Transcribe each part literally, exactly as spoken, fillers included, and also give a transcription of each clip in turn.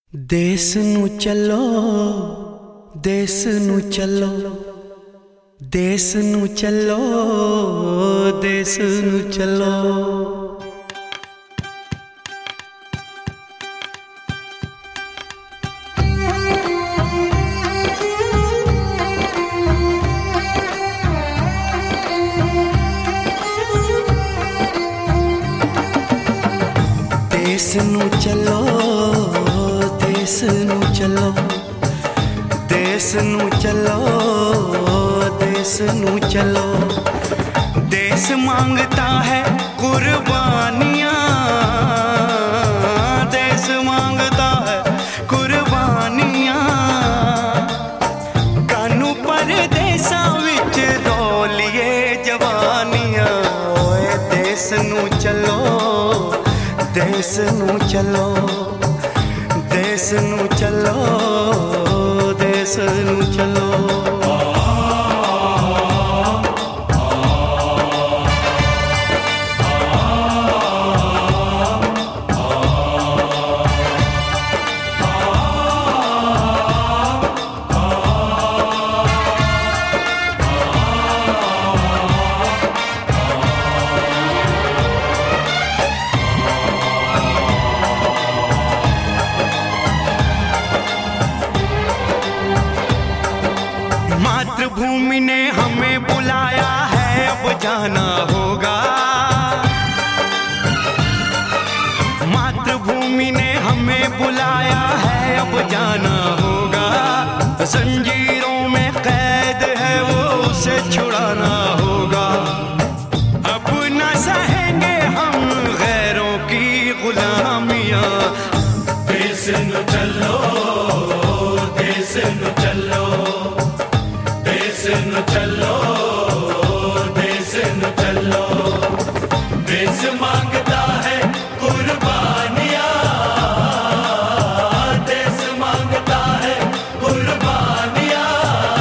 देश नू चलो देश नू चलो देश नू चलो देश नू चलो। देश नू चलो देश नू चलो देश नू चलो देश नू चलो। देश मांगता है कुर्बानियाँ, देश मांगता है कुर्बानियाँ। कानू परदेसां विच रोलिए जवानियाँ। ओए देश नू चलो देश नू चलो देश नू चलो देश नू चलो। मातृभूमि ने हमें बुलाया है, अब जाना होगा। मातृभूमि ने हमें बुलाया है, अब जाना होगा। जंजीरों में कैद है वो, उसे छुड़ाना होगा। अब न सहेंगे हम गैरों की गुलामियाँ। देश नू चलो देश नू चलो देश नू चलो देश नू चलो। देश मांगता है कुर्बानियाँ, देश मांगता है कुर्बानियाँ।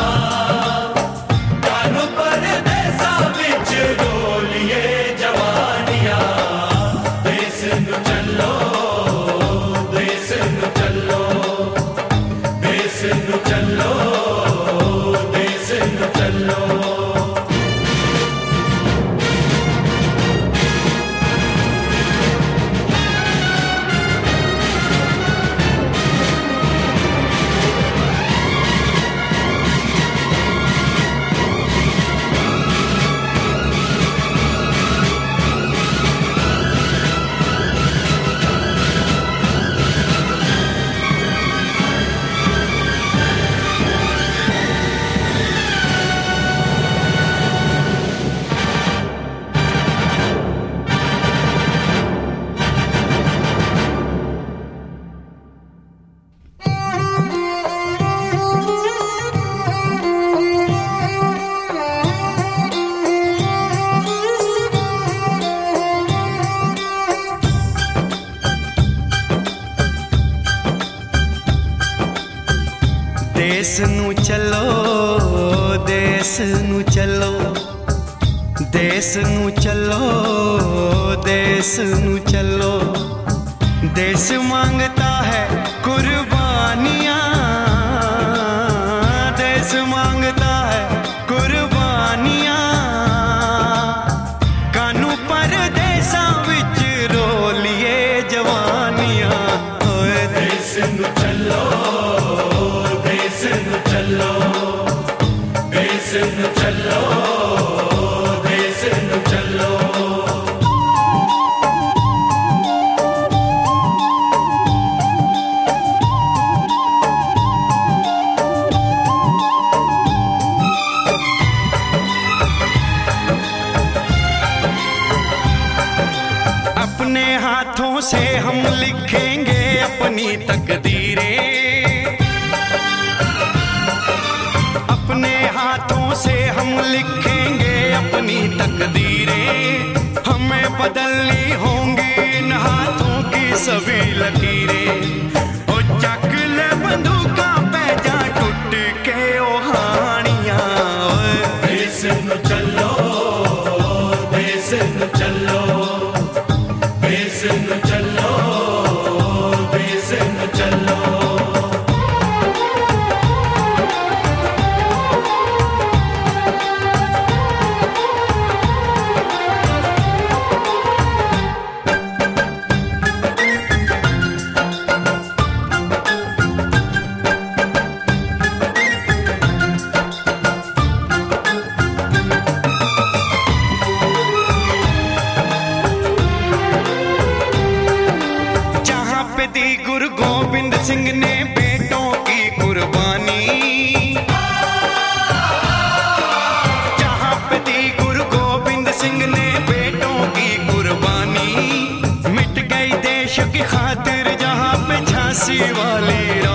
कानू परदेसां विच रोलिए जवानियाँ। देश नू चलो देश नू चलो देश नू चलो देश नू चलो। देश नू चलो देश नू चलो देश नू चलो देश नू चलो। देश मांगता है कुर्बानियाँ, देश मांगता है कुर्बानियाँ। कानू परदेसां विच रोलिए जवानियाँ। ओए देश नू चलो देश नू चलो देश नू चलो देश नू चलो। अपने हाथों से हम लिखेंगे अपनी तकदीरें। अपने हाथों से हम लिखेंगे अपनी तकदीरें। हमें बदलनी होंगी इन हाथों की सभी लकीरें। ओ चक ले बंदूका पैजा टूट के ओ हानियाँ। देश नू चलो देश नू चलो देश नू चलो देश नू चलो। गोविंद सिंह ने बेटों की कुर्बानी, जहां पे दी गुरु गोविंद सिंह ने बेटों की कुर्बानी, मिट गई देश की खातिर जहां पे झांसी वाली